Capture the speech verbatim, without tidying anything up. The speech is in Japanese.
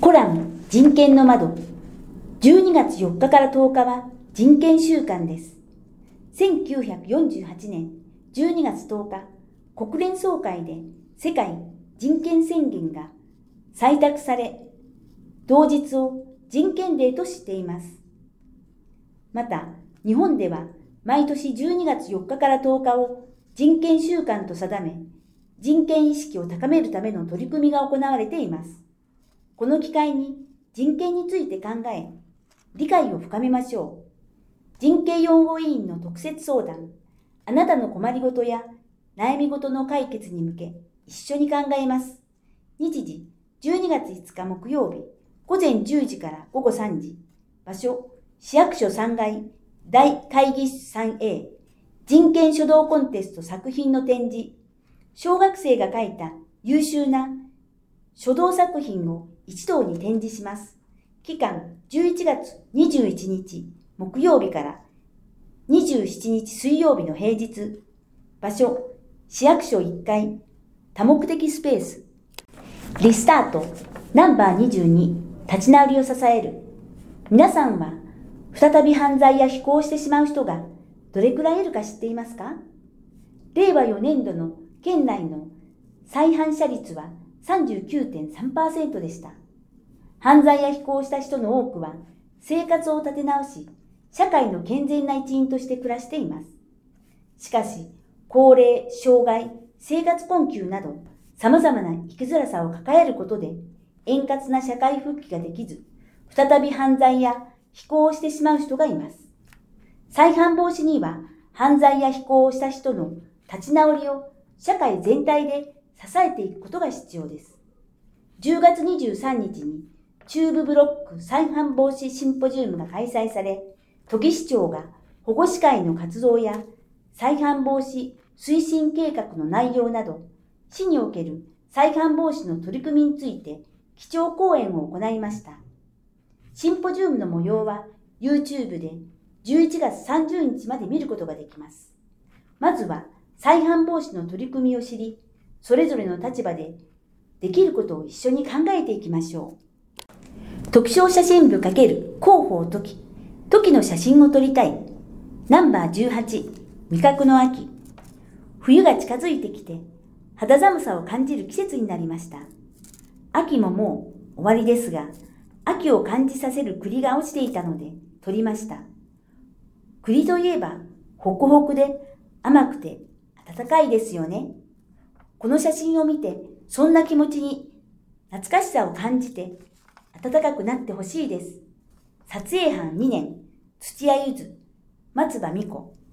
コラム人権の窓。じゅうにがつよっかからとおかは人権週間です。せんきゅうひゃくよんじゅうはちねんじゅうにがつとおか、国連総会で世界人権宣言が採択され、同日を人権デーとしています。また、日本では毎年じゅうにがつよっかからとおかを人権週間と定め、人権意識を高めるための取り組みが行われています。この機会に人権について考え、理解を深めましょう。人権擁護委員の特設相談、あなたの困りごとや悩みごとの解決に向け、一緒に考えます。日時、じゅうにがついつか木曜日、ごぜんじゅうじからごごさんじ。場所、市役所さんがい、大会議室 スリーエー、人権書道コンテスト作品の展示、小学生が書いた優秀な書道作品を一堂に展示します。期間、じゅういちがつにじゅういちにち木曜日からにじゅうしちにち水曜日の平日。場所、市役所いっかい、多目的スペース。リスタート、ナンバーにじゅうに、立ち直りを支える。皆さんは、再び犯罪や非行をしてしまう人がどれくらいいるか知っていますか？れいわよねんどの県内の再犯者率は さんじゅうきゅうてんさんパーセント でした。犯罪や非行をした人の多くは生活を立て直し、社会の健全な一員として暮らしています。しかし、高齢、障害、生活困窮など様々な生きづらさを抱えることで円滑な社会復帰ができず、再び犯罪や非行をしてしまう人がいます。再犯防止には犯罪や非行をした人の立ち直りを社会全体で支えていくことが必要です。じゅうがつにじゅうさんにちに中部ブロック再犯防止シンポジウムが開催され、都議市長が保護司会の活動や再犯防止推進計画の内容など、市における再犯防止の取り組みについて基調講演を行いました。シンポジウムの模様は YouTube でじゅういちがつさんじゅうにちまで見ることができます。まずは再犯防止の取り組みを知り、それぞれの立場でできることを一緒に考えていきましょう。特徴写真部×広報トキ。トキの写真を撮りたい。ナンバーじゅうはち、味覚の秋。冬が近づいてきて、肌寒さを感じる季節になりました。秋ももう終わりですが、秋を感じさせる栗が落ちていたので撮りました。栗といえば、ホクホクで甘くて温かいですよね。この写真を見て、そんな気持ちに懐かしさを感じて温かくなってほしいです。撮影班にねん、土屋ゆず、松葉美子。